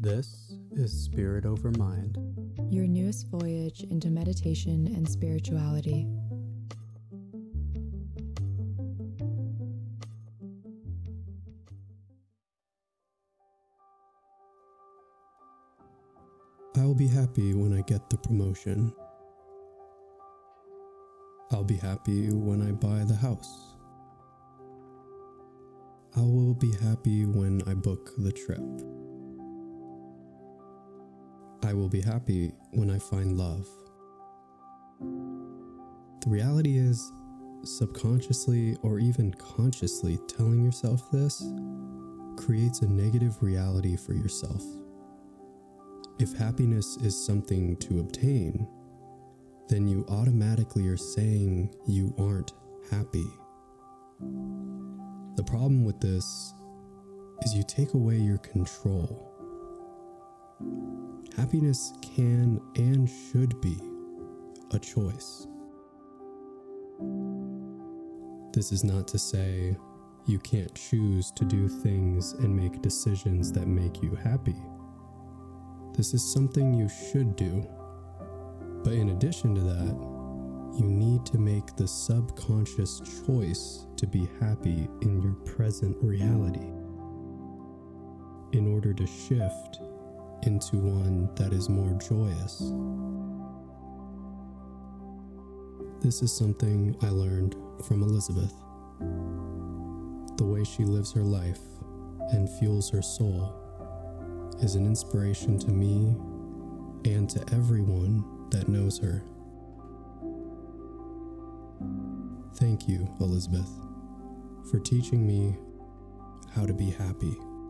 This is Spirit Over Mind, your newest voyage into meditation and spirituality. I'll be happy when I get the promotion. I'll be happy when I buy the house. I will be happy when I book the trip. I will be happy when I find love. The reality is, subconsciously or even consciously telling yourself this creates a negative reality for yourself. If happiness is something to obtain, then you automatically are saying you aren't happy. The problem with this is you take away your control. Happiness can and should be a choice. This is not to say you can't choose to do things and make decisions that make you happy. This is something you should do. But in addition to that, you need to make the subconscious choice to be happy in your present reality in order to shift into one that is more joyous. This is something I learned from Elizabeth. The way she lives her life and fuels her soul is an inspiration to me and to everyone that knows her. Thank you, Elizabeth, for teaching me how to be happy.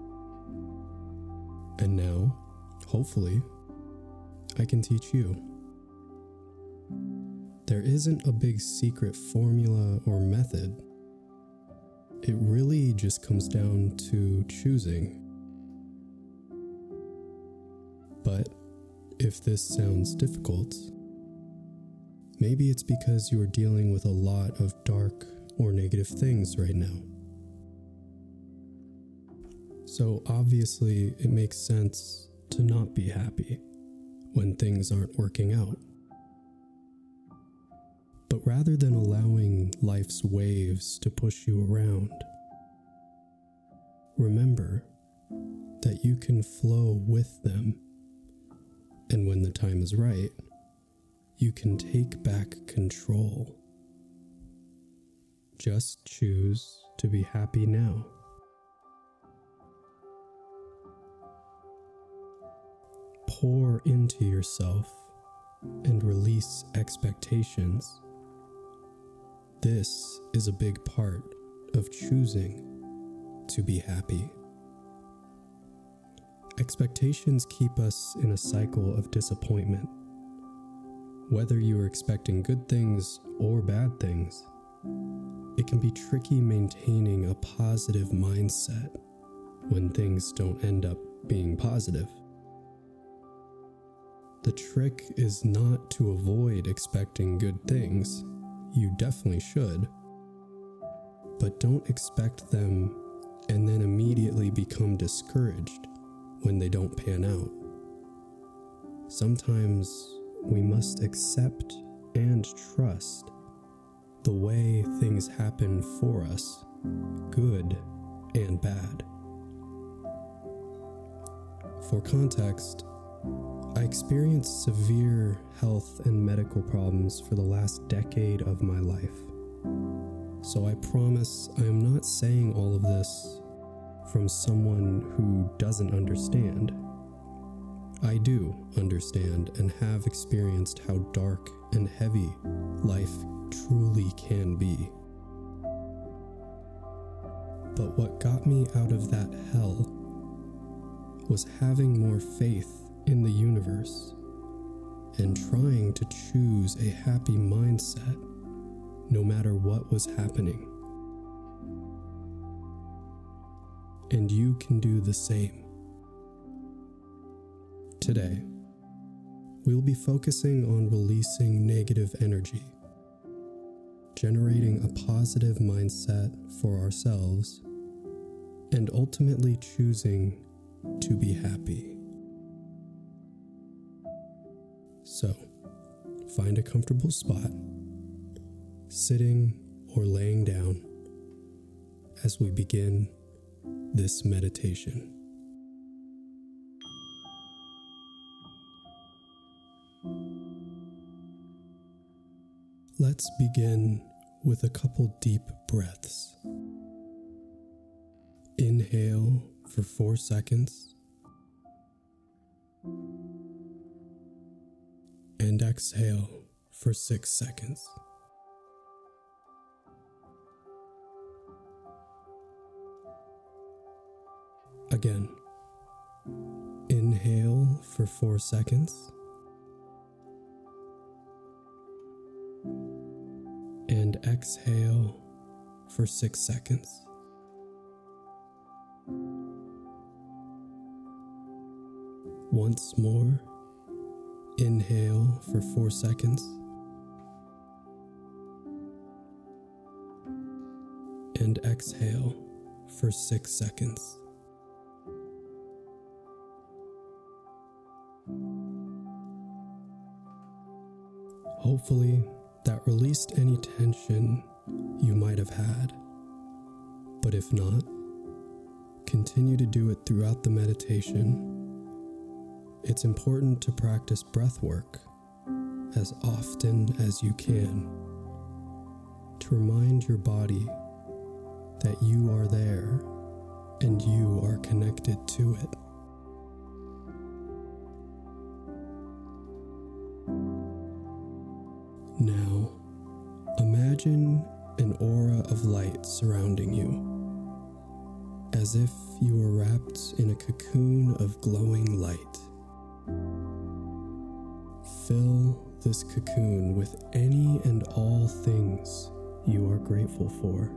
And now, hopefully, I can teach you. There isn't a big secret formula or method. It really just comes down to choosing. But if this sounds difficult, maybe it's because you are dealing with a lot of dark or negative things right now. So obviously it makes sense to not be happy when things aren't working out. But rather than allowing life's waves to push you around, remember that you can flow with them. And when the time is right, you can take back control. Just choose to be happy now. Pour into yourself and release expectations. This is a big part of choosing to be happy. Expectations keep us in a cycle of disappointment. Whether you are expecting good things or bad things, it can be tricky maintaining a positive mindset when things don't end up being positive. The trick is not to avoid expecting good things. You definitely should. But don't expect them and then immediately become discouraged when they don't pan out. Sometimes we must accept and trust the way things happen for us, good and bad. For context, I experienced severe health and medical problems for the last decade of my life. So I promise I am not saying all of this from someone who doesn't understand. I do understand and have experienced how dark and heavy life truly can be. But what got me out of that hell was having more faith in the universe and trying to choose a happy mindset no matter what was happening. And you can do the same. Today, we'll be focusing on releasing negative energy, generating a positive mindset for ourselves, and ultimately choosing to be happy. So, find a comfortable spot, sitting or laying down, as we begin this meditation. Let's begin with a couple deep breaths. Inhale for 4 seconds and exhale for 6 seconds. Again, inhale for 4 seconds and exhale for 6 seconds. Once more, inhale for 4 seconds and exhale for 6 seconds. Hopefully, that released any tension you might have had. But if not, continue to do it throughout the meditation. It's important to practice breath work as often as you can to remind your body that you are there and you are connected to it. Now, imagine an aura of light surrounding you, as if you were wrapped in a cocoon of glowing light. Fill this cocoon with any and all things you are grateful for.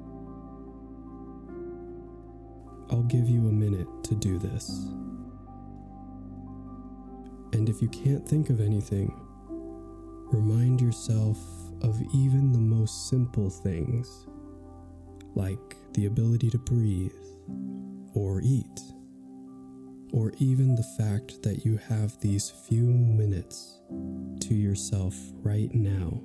I'll give you a minute to do this. And if you can't think of anything, remind yourself of even the most simple things, like the ability to breathe, or eat, or even the fact that you have these few minutes to yourself right now.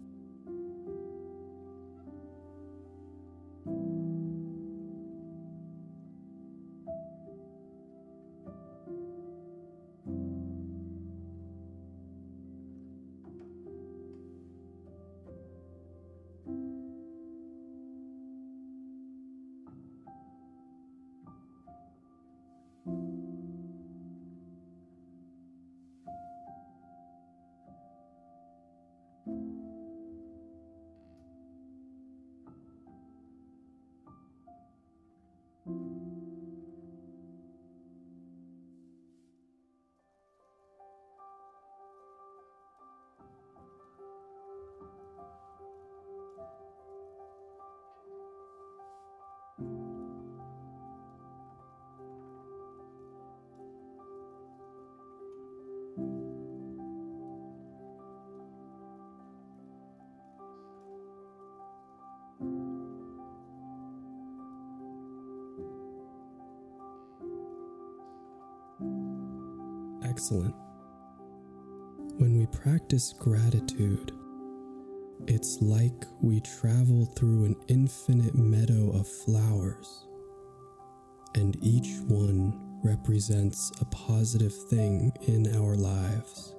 Excellent. When we practice gratitude, it's like we travel through an infinite meadow of flowers, and each one represents a positive thing in our lives.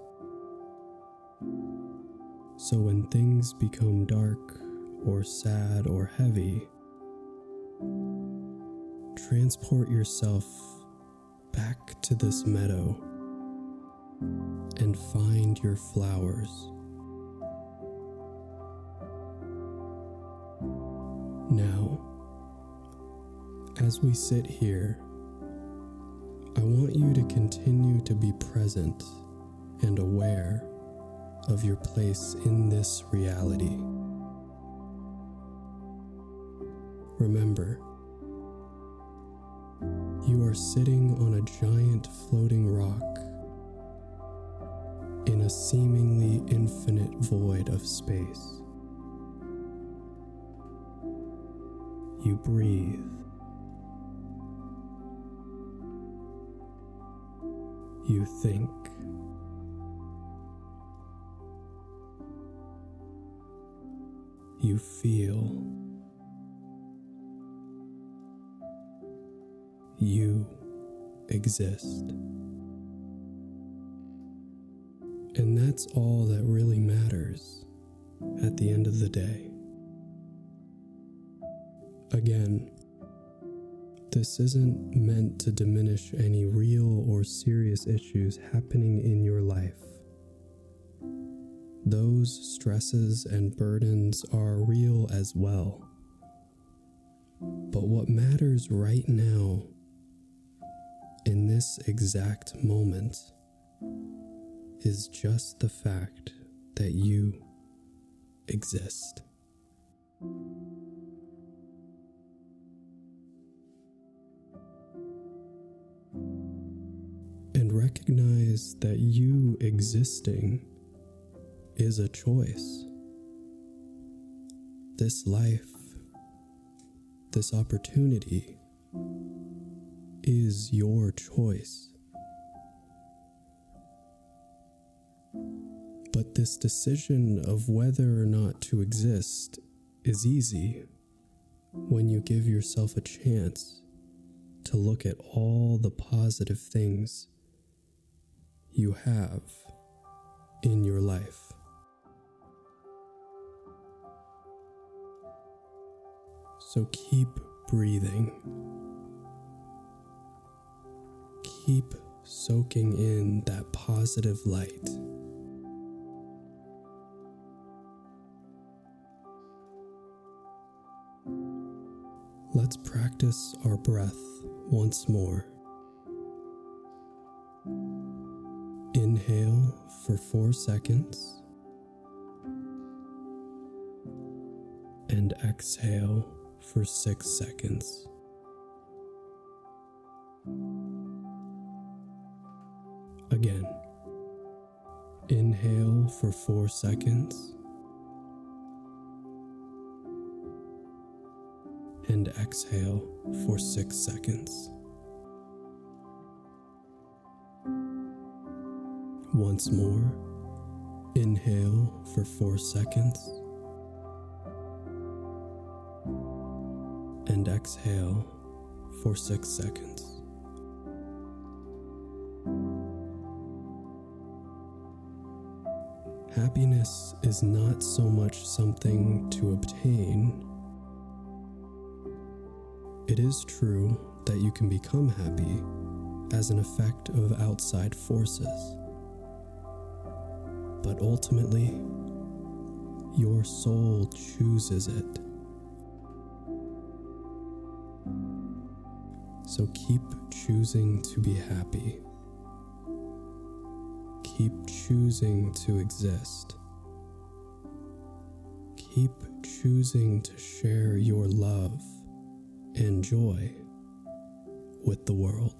So when things become dark or sad or heavy, transport yourself back to this meadow and find your flowers. Now, as we sit here, I want you to continue to be present and aware of your place in this reality. Remember, you are sitting on a giant floating rock in a seemingly infinite void of space. You breathe. You think. you feel. You exist. And that's all that really matters at the end of the day. Again, this isn't meant to diminish any real or serious issues happening in your life. Those stresses and burdens are real as well. But what matters right now, in this exact moment, is just the fact that you exist. And recognize that you existing is a choice. This life, this opportunity, is your choice. But this decision of whether or not to exist is easy when you give yourself a chance to look at all the positive things you have in your life. So keep breathing. Keep soaking in that positive light. Let's practice our breath once more. Inhale for 4 seconds and exhale for 6 seconds. Again, inhale for 4 seconds and exhale for 6 seconds. Once more, inhale for 4 seconds and exhale for 6 seconds. Happiness is not so much something to obtain. It is true that you can become happy as an effect of outside forces. But ultimately, your soul chooses it. So keep choosing to be happy. Keep choosing to exist. Keep choosing to share your love and joy with the world.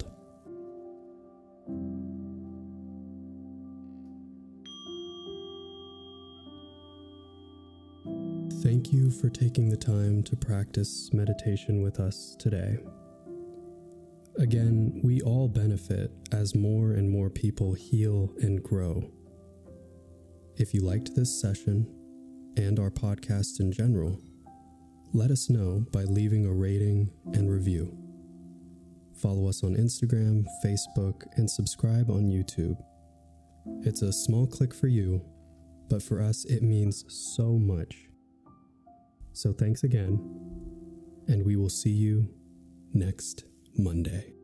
Thank you for taking the time to practice meditation with us today. Again, we all benefit as more and more people heal and grow. If you liked this session and our podcast in general, let us know by leaving a rating and review. Follow us on Instagram, Facebook, and subscribe on YouTube. It's a small click for you, but for us it means so much. So thanks again, and we will see you next Monday.